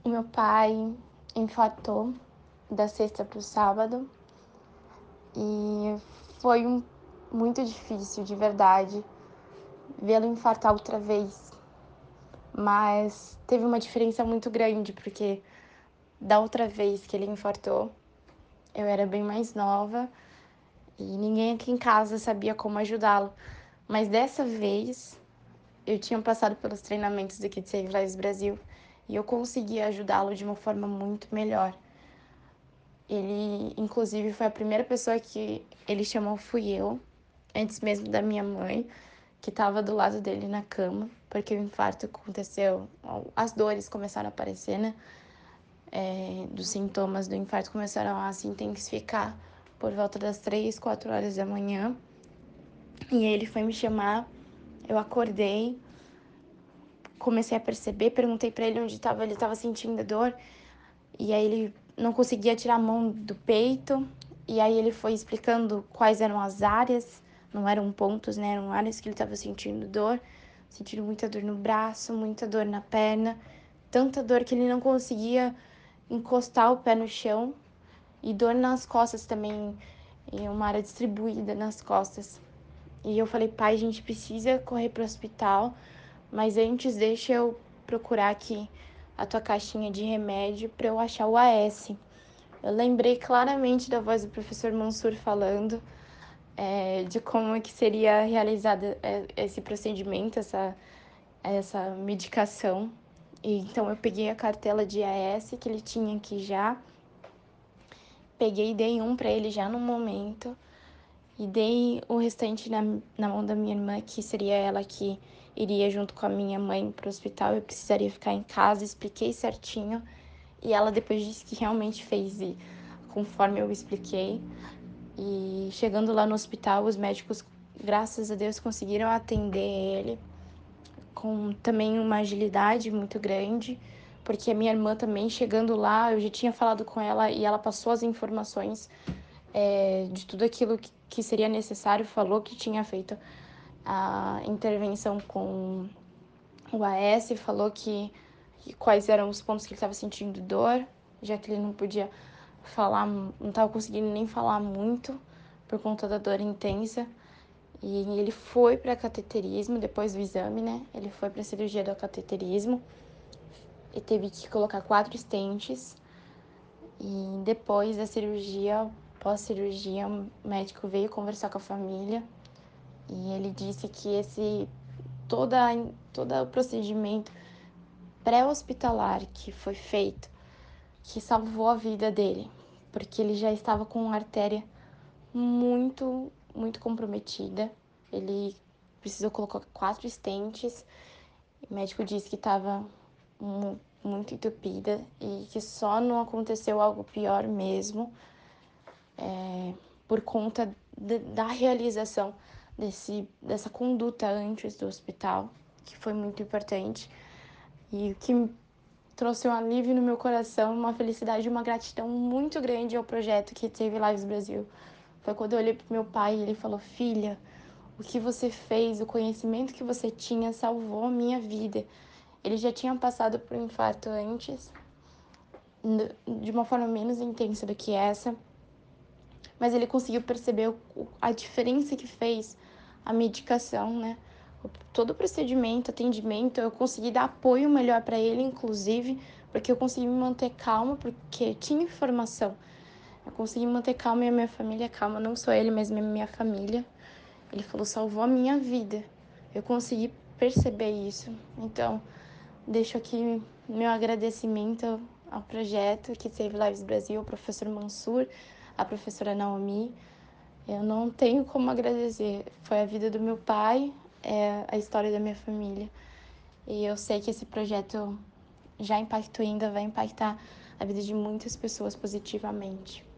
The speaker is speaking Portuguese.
O meu pai infartou da sexta para o sábado e foi muito difícil, de verdade, vê-lo infartar outra vez. Mas teve uma diferença muito grande, porque da outra vez que ele infartou, eu era bem mais nova e ninguém aqui em casa sabia como ajudá-lo. Mas dessa vez, eu tinha passado pelos treinamentos aqui de Save Lives Brasil e eu consegui ajudá-lo de uma forma muito melhor. Ele, inclusive, foi a primeira pessoa que ele chamou, fui eu, antes mesmo da minha mãe, que estava do lado dele na cama, porque o infarto aconteceu, as dores começaram a aparecer, né? Dos sintomas do infarto começaram a se intensificar por volta das 3, 4 horas da manhã. E ele foi me chamar, eu acordei, comecei a perceber, perguntei para ele onde estava, ele estava sentindo dor, e aí ele não conseguia tirar a mão do peito, e aí ele foi explicando quais eram as áreas, não eram pontos, né, eram áreas que ele estava sentindo dor, sentindo muita dor no braço, muita dor na perna, tanta dor que ele não conseguia encostar o pé no chão, e dor nas costas também, em uma área distribuída nas costas. E eu falei, pai, a gente precisa correr pro hospital, mas antes deixa eu procurar aqui a tua caixinha de remédio para eu achar o AS. Eu lembrei claramente da voz do professor Mansur falando de como é que seria realizado esse procedimento, essa medicação. E, então eu peguei a cartela de AS que ele tinha aqui já, peguei e dei um para ele já no momento. E dei o restante na mão da minha irmã, que seria ela que iria junto com a minha mãe para o hospital. Eu precisaria ficar em casa, expliquei certinho. E ela depois disse que realmente fez conforme eu expliquei. E chegando lá no hospital, os médicos, graças a Deus, conseguiram atender ele com também uma agilidade muito grande, porque a minha irmã também chegando lá, eu já tinha falado com ela e ela passou as informações de tudo aquilo que seria necessário, falou que tinha feito a intervenção com o AS, falou que quais eram os pontos que ele estava sentindo dor, já que ele não podia falar, não estava conseguindo nem falar muito por conta da dor intensa. E ele foi para cateterismo depois do exame, né? Ele foi para a cirurgia do cateterismo e teve que colocar 4 estentes. E depois da cirurgia, pós-cirurgia, o médico veio conversar com a família e ele disse que toda, todo o procedimento pré-hospitalar que foi feito, que salvou a vida dele, porque ele já estava com uma artéria muito, muito comprometida. Ele precisou colocar 4 estentes. O médico disse que estava muito entupida e que só não aconteceu algo pior mesmo por conta da realização dessa conduta antes do hospital, que foi muito importante e o que trouxe um alívio no meu coração, uma felicidade e uma gratidão muito grande ao projeto que teve Lives Brasil. Foi quando eu olhei para meu pai e ele falou: filha, o que você fez, o conhecimento que você tinha salvou a minha vida. Ele já tinha passado por um infarto antes, de uma forma menos intensa do que essa, mas ele conseguiu perceber a diferença que fez a medicação, né? Todo o procedimento, atendimento, eu consegui dar apoio melhor para ele, inclusive, porque eu consegui me manter calma, porque tinha informação. Eu consegui manter calma e a minha família calma, não só ele, mas minha família. Ele falou, salvou a minha vida. Eu consegui perceber isso. Então, deixo aqui meu agradecimento ao projeto que Save Lives Brasil, ao professor Mansur, à professora Naomi. Eu não tenho como agradecer. Foi a vida do meu pai, é a história da minha família. E eu sei que esse projeto já impactou e ainda vai impactar a vida de muitas pessoas positivamente.